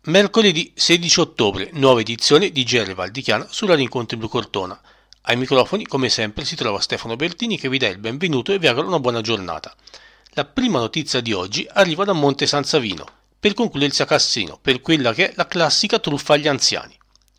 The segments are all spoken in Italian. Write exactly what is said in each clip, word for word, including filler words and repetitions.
Mercoledì sedici ottobre, nuova edizione di G R Val di Chiana sulla Rincontri Blu Cortona. Ai microfoni, come sempre, si trova Stefano Bertini che vi dà il benvenuto e vi augura una buona giornata. La prima notizia di oggi arriva da Monte San Savino, per concludersi a Cassino, per quella che è la classica truffa agli anziani.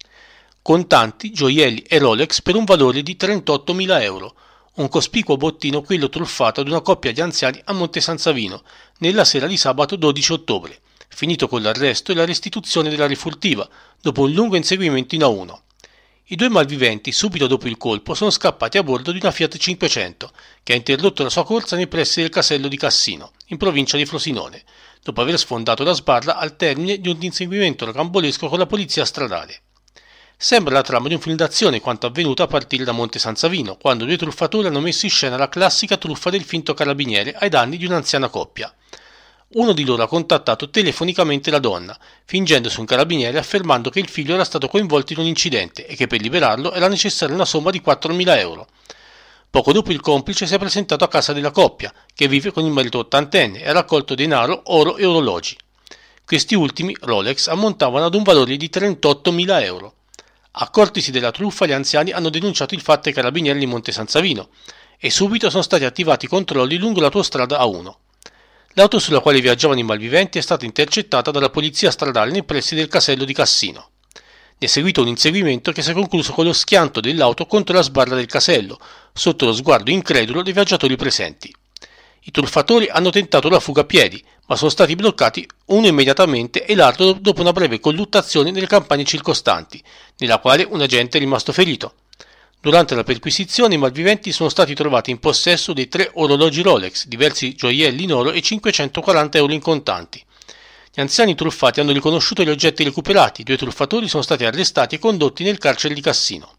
Contanti, gioielli e Rolex per un valore di trentottomila euro. Un cospicuo bottino quello truffato ad una coppia di anziani a Monte San Savino, nella sera di sabato dodici ottobre. Finito con l'arresto e la restituzione della rifurtiva, dopo un lungo inseguimento in A uno. I due malviventi, subito dopo il colpo, sono scappati a bordo di una Fiat cinquecento, che ha interrotto la sua corsa nei pressi del casello di Cassino, in provincia di Frosinone, dopo aver sfondato la sbarra al termine di un inseguimento rocambolesco con la polizia stradale. Sembra la trama di un film d'azione quanto avvenuto a partire da Monte San Savino, quando due truffatori hanno messo in scena la classica truffa del finto carabiniere ai danni di un'anziana coppia. Uno di loro ha contattato telefonicamente la donna, fingendosi un carabiniere e affermando che il figlio era stato coinvolto in un incidente e che per liberarlo era necessaria una somma di quattromila euro. Poco dopo il complice si è presentato a casa della coppia, che vive con il marito ottantenne, e ha raccolto denaro, oro e orologi. Questi ultimi, Rolex, ammontavano ad un valore di trentottomila euro. Accortisi della truffa, gli anziani hanno denunciato il fatto ai carabinieri di Monte San Savino e subito sono stati attivati controlli lungo l'autostrada A uno. L'auto sulla quale viaggiavano i malviventi è stata intercettata dalla polizia stradale nei pressi del casello di Cassino. Ne è seguito un inseguimento che si è concluso con lo schianto dell'auto contro la sbarra del casello, sotto lo sguardo incredulo dei viaggiatori presenti. I truffatori hanno tentato la fuga a piedi, ma sono stati bloccati uno immediatamente e l'altro dopo una breve colluttazione nelle campagne circostanti, nella quale un agente è rimasto ferito. Durante la perquisizione i malviventi sono stati trovati in possesso dei tre orologi Rolex, diversi gioielli in oro e cinquecentoquaranta euro in contanti. Gli anziani truffati hanno riconosciuto gli oggetti recuperati, i due truffatori sono stati arrestati e condotti nel carcere di Cassino.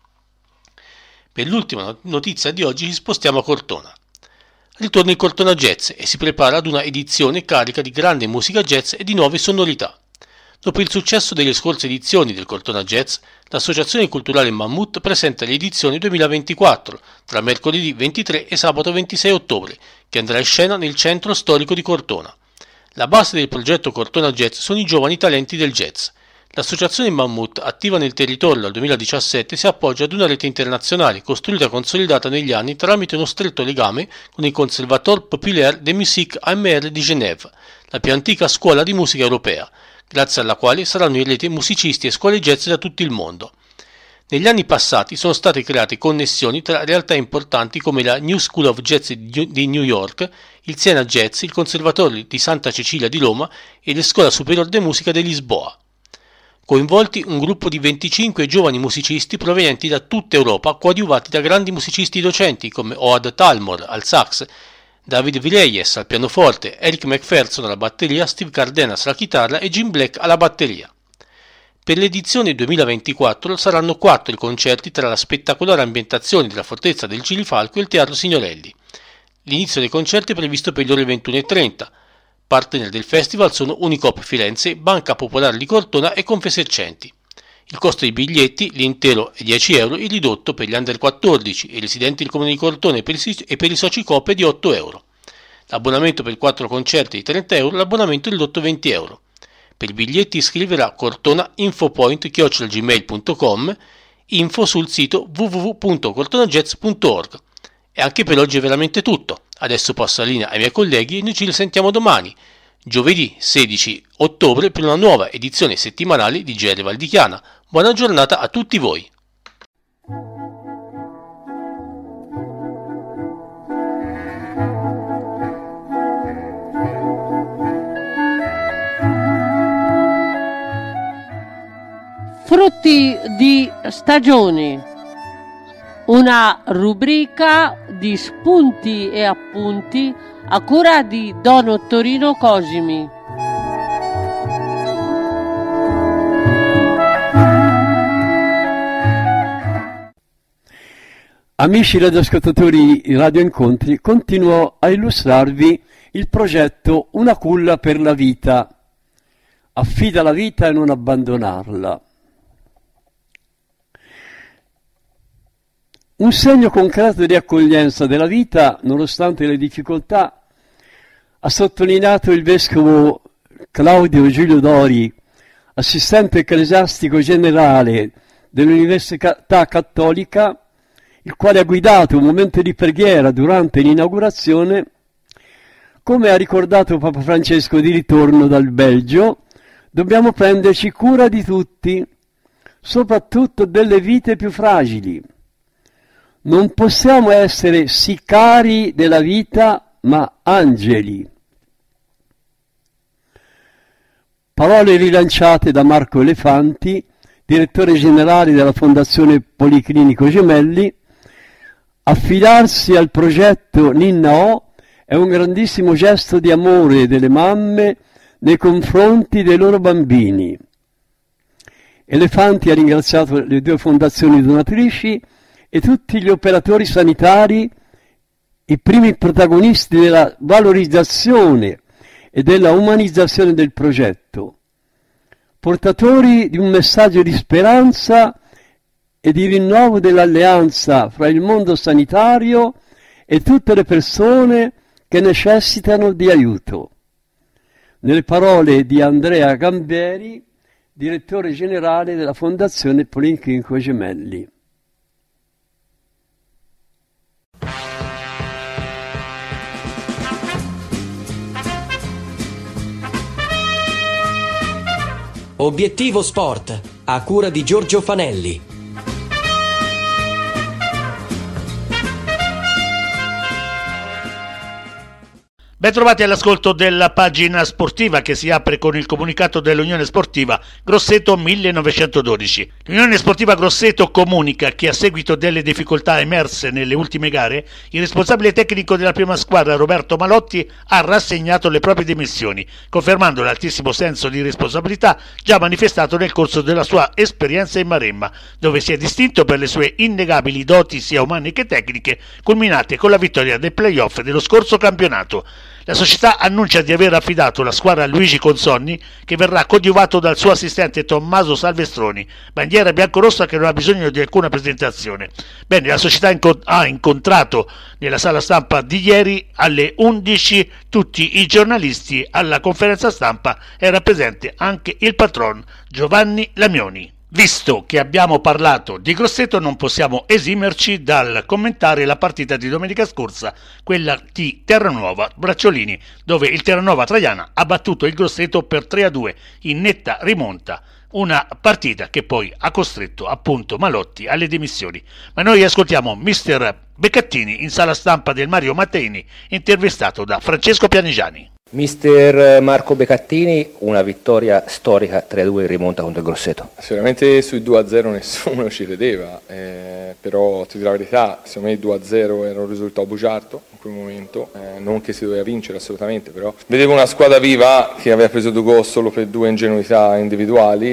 Per l'ultima notizia di oggi ci spostiamo a Cortona. Ritorna il Cortona Jazz e si prepara ad una edizione carica di grande musica jazz e di nuove sonorità. Dopo il successo delle scorse edizioni del Cortona Jazz, l'Associazione Culturale Mammut presenta l'edizione duemilaventiquattro, tra mercoledì ventitré e sabato ventisei ottobre, che andrà in scena nel centro storico di Cortona. La base del progetto Cortona Jazz sono i giovani talenti del jazz. L'Associazione Mammut, attiva nel territorio dal duemiladiciassette, si appoggia ad una rete internazionale costruita e consolidata negli anni tramite uno stretto legame con il Conservatoire Populaire de Musique A M R di Genève, la più antica scuola di musica europea, grazie alla quale saranno in rete musicisti e scuole jazz da tutto il mondo. Negli anni passati sono state create connessioni tra realtà importanti come la New School of Jazz di New York, il Siena Jazz, il Conservatorio di Santa Cecilia di Roma e la Scuola Superiore de Musica di Lisboa. Coinvolti un gruppo di venticinque giovani musicisti provenienti da tutta Europa, coadiuvati da grandi musicisti docenti come Oad Talmor al sax, David Vireyes al pianoforte, Eric McPherson alla batteria, Steve Cardenas alla chitarra e Jim Black alla batteria. Per l'edizione duemilaventiquattro saranno quattro i concerti tra la spettacolare ambientazione della Fortezza del Girifalco e il Teatro Signorelli. L'inizio dei concerti è previsto per le ore ventuno e trenta. Partner del festival sono Unicop Firenze, Banca Popolare di Cortona e Confesercenti. Il costo dei biglietti, l'intero è dieci euro, il ridotto per gli under quattordici e residenti del comune di Cortona e per i, e per i soci Coop è di otto euro. L'abbonamento per quattro concerti è di trenta euro, l'abbonamento è ridotto venti euro. Per i biglietti iscriverà Cortona infopoint chiocciola gmail punto com, info sul sito w w w punto cortonajazz punto org. E anche per oggi è veramente tutto. Adesso passo la linea ai miei colleghi e noi ci risentiamo domani, giovedì sedici ottobre, per una nuova edizione settimanale di G R Val di Chiana. Buona giornata a tutti voi. Frutti di stagione. Una rubrica di spunti e appunti a cura di Don Ottorino Cosimi. Amici radioascoltatori Radio Incontri, continuo a illustrarvi il progetto Una culla per la vita. Affida la vita e non abbandonarla. Un segno concreto di accoglienza della vita, nonostante le difficoltà, ha sottolineato il vescovo Claudio Giulio Dori assistente ecclesiastico generale dell'Università Cattolica, il quale ha guidato un momento di preghiera durante l'inaugurazione, come ha ricordato Papa Francesco di ritorno dal Belgio. Dobbiamo prenderci cura di tutti, soprattutto delle vite più fragili. Non possiamo essere sicari della vita, ma angeli. Parole rilanciate da Marco Elefanti, direttore generale della Fondazione Policlinico Gemelli. Affidarsi al progetto Ninna-O è un grandissimo gesto di amore delle mamme nei confronti dei loro bambini. Elefanti ha ringraziato le due fondazioni donatrici e tutti gli operatori sanitari, i primi protagonisti della valorizzazione e della umanizzazione del progetto, portatori di un messaggio di speranza e di rinnovo dell'alleanza fra il mondo sanitario e tutte le persone che necessitano di aiuto. Nelle parole di Andrea Gambieri, direttore generale della Fondazione Policlinico Gemelli. Obiettivo Sport, a cura di Giorgio Fanelli. Ben trovati all'ascolto della pagina sportiva che si apre con il comunicato dell'Unione Sportiva Grosseto millenovecentododici. L'Unione Sportiva Grosseto comunica che a seguito delle difficoltà emerse nelle ultime gare, il responsabile tecnico della prima squadra Roberto Malotti ha rassegnato le proprie dimissioni, confermando l'altissimo senso di responsabilità già manifestato nel corso della sua esperienza in Maremma, dove si è distinto per le sue innegabili doti sia umane che tecniche, culminate con la vittoria del play-off dello scorso campionato. La società annuncia di aver affidato la squadra a Luigi Consonni, che verrà coadiuvato dal suo assistente Tommaso Salvestroni, bandiera biancorossa che non ha bisogno di alcuna presentazione. Bene, la società inco- ha incontrato nella sala stampa di ieri alle undici tutti i giornalisti. Alla conferenza stampa era presente anche il patron Giovanni Lamioni. Visto che abbiamo parlato di Grosseto, non possiamo esimerci dal commentare la partita di domenica scorsa, quella di Terranova Bracciolini, dove il Terranova Traiana ha battuto il Grosseto per tre a due in netta rimonta, una partita che poi ha costretto appunto Malotti alle dimissioni. Ma noi ascoltiamo mister Beccattini in sala stampa del Mario Matteini, intervistato da Francesco Pianigiani. Mister Marco Beccattini, una vittoria storica tre a due in rimonta contro il Grosseto. Sicuramente sui due a zero nessuno ci credeva, eh, però ti dico la verità, secondo me il due a zero era un risultato bugiardo in quel momento, eh, non che si doveva vincere assolutamente, però vedevo una squadra viva che aveva preso due gol solo per due ingenuità individuali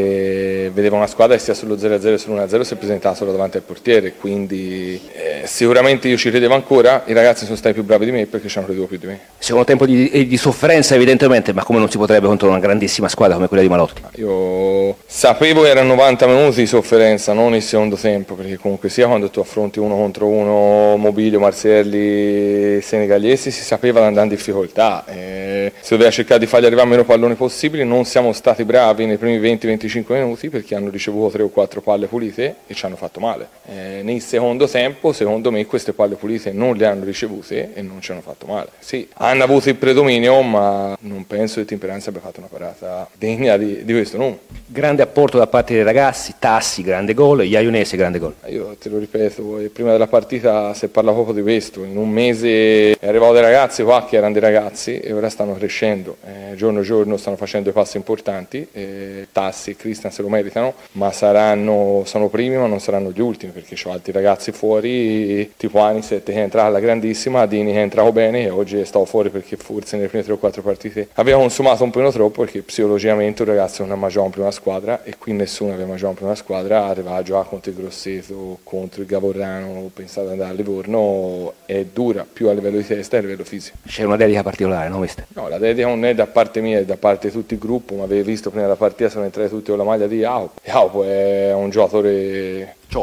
e vedevo una squadra che sia sullo zero a zero e sull'uno a zero si è presentata solo davanti al portiere, quindi eh, sicuramente io ci credevo ancora, i ragazzi sono stati più bravi di me perché ci hanno creduto più di me. Secondo tempo di di sofferenza evidentemente, ma come non si potrebbe contro una grandissima squadra come quella di Malotti? Io sapevo che erano novanta minuti di sofferenza, non il secondo tempo, perché comunque sia quando tu affronti uno contro uno, Mobilio, Marzielli, Senegaliesi, si sapeva di andare in difficoltà, eh, si doveva cercare di fargli arrivare meno palloni possibili, non siamo stati bravi nei primi venti venticinque minuti perché hanno ricevuto tre o quattro palle pulite e ci hanno fatto male. Eh, nel secondo tempo, secondo me, queste palle pulite non le hanno ricevute e non ci hanno fatto male. Sì, hanno avuto il predominio, ma non penso che Temperanza abbia fatto una parata degna di, di questo nome. Grande apporto da parte dei ragazzi, Tassi grande gol, Iaionese grande gol. Io te lo ripeto, prima della partita si parla proprio di questo, in un mese è arrivato dei ragazzi qua che erano dei ragazzi e ora stanno crescendo, eh, giorno giorno stanno facendo dei passi importanti, eh, Tassi e Cristian se lo meritano, ma saranno, sono primi ma non saranno gli ultimi perché c'ho altri ragazzi fuori, tipo Aniset che è entrato alla grandissima, Dini che è entrato bene e oggi è stato fuori perché forse nelle prime tre o quattro partite aveva consumato un po' troppo perché psicologicamente un ragazzo non ha mai giocato in prima squadra e qui nessuno aveva mai giocato in prima squadra, arrivava a giocare contro il Grosseto, contro il Gavorrano, pensate ad andare a Livorno, è dura più a livello di testa e a livello fisico. C'è una dedica particolare, no mister? No, la dedica non è da parte mia, è da parte di tutto il gruppo, ma avevi visto prima della partita sono entrati tutti con la maglia di Jacopo. Jacopo è un giocatore Cioce.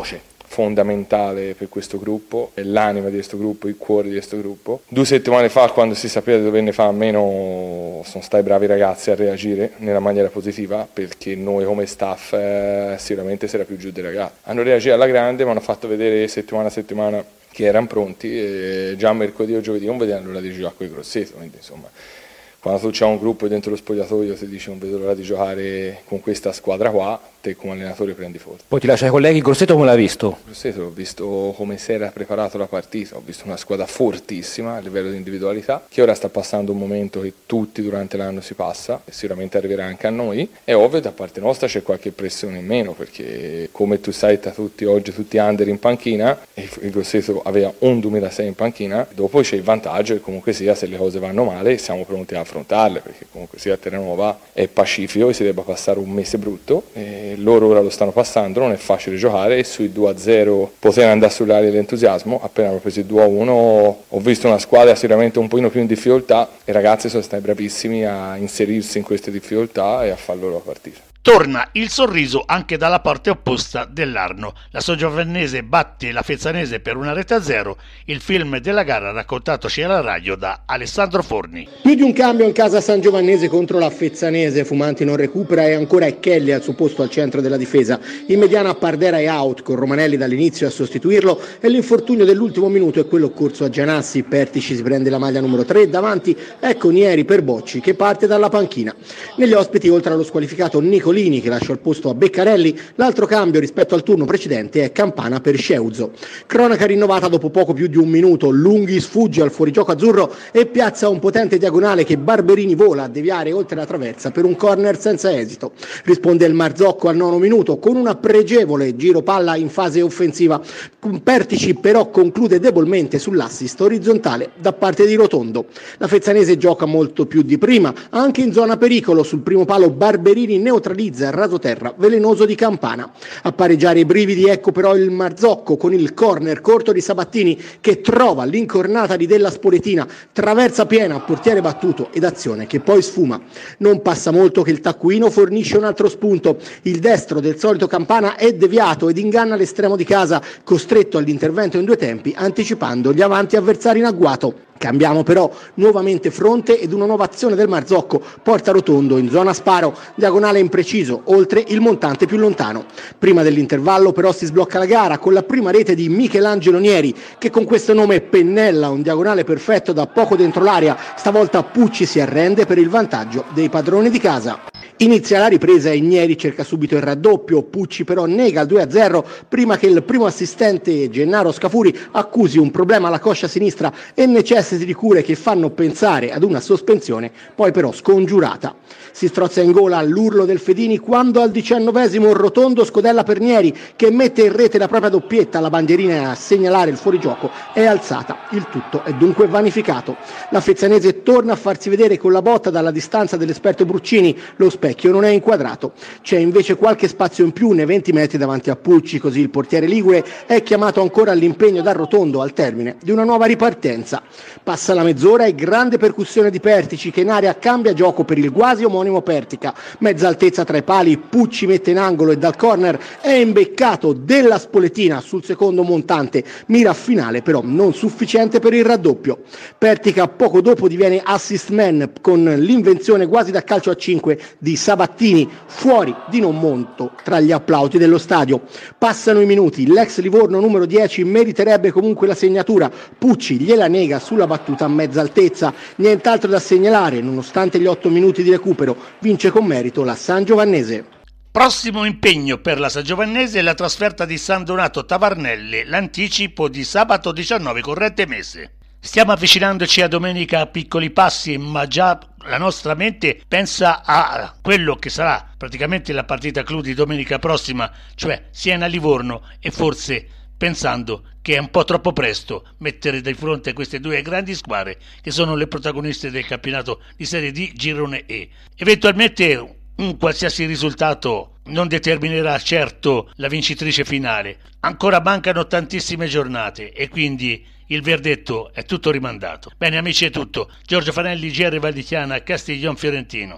fondamentale per questo gruppo, è l'anima di questo gruppo, il cuore di questo gruppo. Due settimane fa, quando si sapeva di doverne fare a meno, sono stati bravi ragazzi a reagire nella maniera positiva, perché noi come staff eh, sicuramente si era più giù dei ragazzi. Hanno reagito alla grande, mi hanno fatto vedere settimana a settimana che erano pronti, e già mercoledì o giovedì non vedevano l'ora di giocare con i Grosseto, quindi insomma, quando tu c'è un gruppo dentro lo spogliatoio ti dici non vedo l'ora di giocare con questa squadra qua, te come allenatore prendi forza. Poi ti lascio ai colleghi, Grosseto come l'hai visto? Grosseto l'ho visto come si era preparato la partita, ho visto una squadra fortissima a livello di individualità, che ora sta passando un momento che tutti durante l'anno si passa, e sicuramente arriverà anche a noi. È ovvio da parte nostra c'è qualche pressione in meno, perché come tu sai da tutti oggi, tutti under in panchina, e il Grosseto aveva un duemilasei in panchina, dopo c'è il vantaggio che comunque sia, se le cose vanno male siamo pronti a affrontarle, perché comunque sia a Terranova è pacifico e si debba passare un mese brutto, e loro ora lo stanno passando, non è facile giocare, e sui due a zero potevano andare sull'aria l'entusiasmo. Appena hanno preso il due a uno ho visto una squadra sicuramente un pochino più in difficoltà, e i ragazzi sono stati bravissimi a inserirsi in queste difficoltà e a far loro la partita. Torna il sorriso anche dalla parte opposta dell'Arno. La Sangiovannese batte la Fezzanese per una rete a zero. Il film della gara raccontatoci alla radio da Alessandro Forni. Più di un cambio in casa sangiovannese contro la Fezzanese. Fumanti non recupera e ancora è Kelly al suo posto al centro della difesa. In mediana Pardera è out, con Romanelli dall'inizio a sostituirlo, e l'infortunio dell'ultimo minuto è quello occorso a Gianassi. Pertici si prende la maglia numero tre, davanti ecco Nieri per Bocci che parte dalla panchina. Negli ospiti, oltre allo squalificato Nicolini che lascia il posto a Beccarelli, l'altro cambio rispetto al turno precedente è Campana per Sceuzo. Cronaca rinnovata dopo poco più di un minuto. Lunghi sfugge al fuorigioco azzurro e piazza un potente diagonale che Barberini vola a deviare oltre la traversa per un corner senza esito. Risponde il Marzocco al nono minuto con una pregevole giro palla in fase offensiva. Pertici però conclude debolmente sull'assist orizzontale da parte di Rotondo. La Fezzanese gioca molto più di prima, anche in zona pericolo. Sul primo palo Barberini neutralizza il rasoterra velenoso di Campana. A pareggiare i brividi ecco però il Marzocco con il corner corto di Sabattini che trova l'incornata di Della Spoletina, traversa piena, portiere battuto ed azione che poi sfuma. Non passa molto che il taccuino fornisce un altro spunto. Il destro del solito Campana è deviato ed inganna l'estremo di casa, costretto all'intervento in due tempi anticipando gli avanti avversari in agguato. Cambiamo però nuovamente fronte ed una nuova azione del Marzocco porta Rotondo in zona sparo, diagonale impreciso, oltre il montante più lontano. Prima dell'intervallo però si sblocca la gara con la prima rete di Michelangelo Nieri che con questo nome pennella un diagonale perfetto da poco dentro l'area. Stavolta Pucci si arrende per il vantaggio dei padroni di casa. Inizia la ripresa e Nieri cerca subito il raddoppio, Pucci però nega il due a zero prima che il primo assistente Gennaro Scafuri accusi un problema alla coscia sinistra e necessiti di cure che fanno pensare ad una sospensione, poi però scongiurata. Si strozza in gola all'urlo del Fedini quando al diciannovesimo Rotondo scodella per Nieri che mette in rete la propria doppietta, la bandierina a segnalare il fuorigioco è alzata, il tutto è dunque vanificato. La Fezzanese torna a farsi vedere con la botta dalla distanza dell'esperto Bruccini, lo specchio non è inquadrato, c'è invece qualche spazio in più nei venti metri davanti a Pucci, così il portiere ligure è chiamato ancora all'impegno da Rotondo al termine di una nuova ripartenza. Passa la mezz'ora e grande percussione di Pertici che in area cambia gioco per il quasi omonimo Pertica, mezza altezza tra i pali, Pucci mette in angolo e dal corner è imbeccato Della Spoletina sul secondo montante, mira finale però non sufficiente per il raddoppio. Pertica poco dopo diviene assist man con l'invenzione quasi da calcio a cinque di Sabattini, fuori di non monto tra gli applausi dello stadio. Passano i minuti, l'ex Livorno numero dieci meriterebbe comunque la segnatura, Pucci gliela nega sulla battuta a mezza altezza, nient'altro da segnalare nonostante gli otto minuti di recupero. Vince con merito la Sangiovannese. Prossimo impegno per la Sangiovannese è la trasferta di San Donato Tavarnelle, l'anticipo di sabato diciannove corrente mese. Stiamo avvicinandoci a domenica a piccoli passi, ma già la nostra mente pensa a quello che sarà praticamente la partita clou di domenica prossima, cioè Siena-Livorno, e forse pensando che è un po' troppo presto mettere di fronte a queste due grandi squadre che sono le protagoniste del campionato di Serie D Girone E. Eventualmente un qualsiasi risultato non determinerà certo la vincitrice finale. Ancora mancano tantissime giornate e quindi il verdetto è tutto rimandato. Bene amici, è tutto. Giorgio Fanelli, G R Val di Chiana, Castiglion Fiorentino.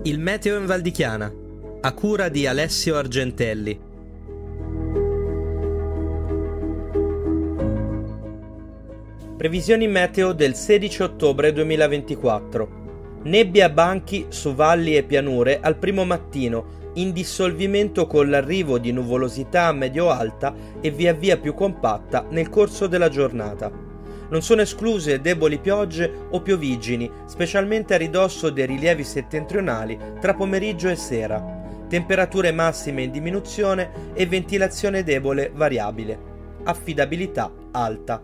Il meteo in Val di Chiana, a cura di Alessio Argentelli. Previsioni meteo del sedici ottobre duemilaventiquattro. Nebbie a banchi su valli e pianure al primo mattino, in dissolvimento con l'arrivo di nuvolosità medio-alta e via via più compatta nel corso della giornata. Non sono escluse deboli piogge o pioviggini, specialmente a ridosso dei rilievi settentrionali tra pomeriggio e sera. Temperature massime in diminuzione e ventilazione debole variabile. Affidabilità alta.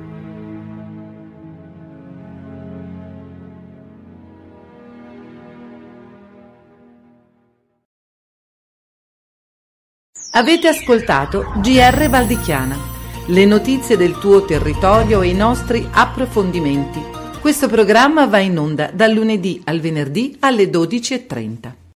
Avete ascoltato G R Val di Chiana, le notizie del tuo territorio e i nostri approfondimenti. Questo programma va in onda dal lunedì al venerdì alle dodici e trenta.